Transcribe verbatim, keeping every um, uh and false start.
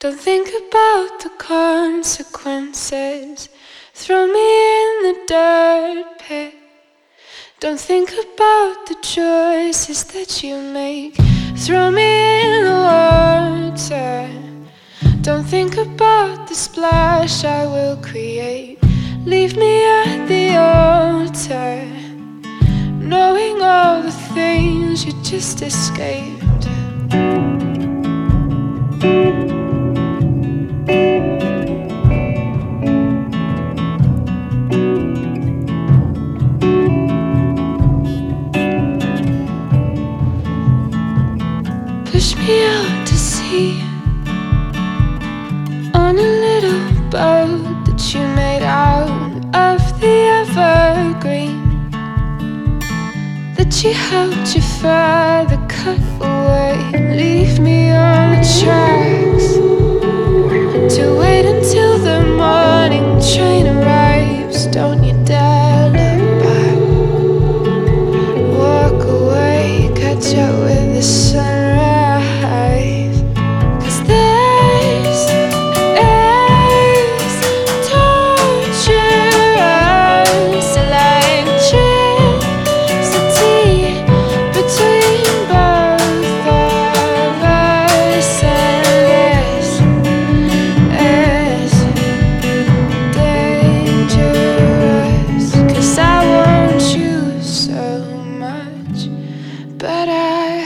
Don't think about the consequences. Throw me in the dirt pit. Don't think about the choices that you make. Throw me in the water. Don't think about the splash I will create. Leave me at the altar, knowing all the things you just escaped. Push me out to sea on a little boat that you made out of the evergreen that you helped your father cut away. Leave me on the tracks to wait until the morning train arrives. Don't you dare look back. Walk away, catch up with the sunrise. Cause there's is torturous electricity between both of us, and this is dangerous. Cause I want you so much, but I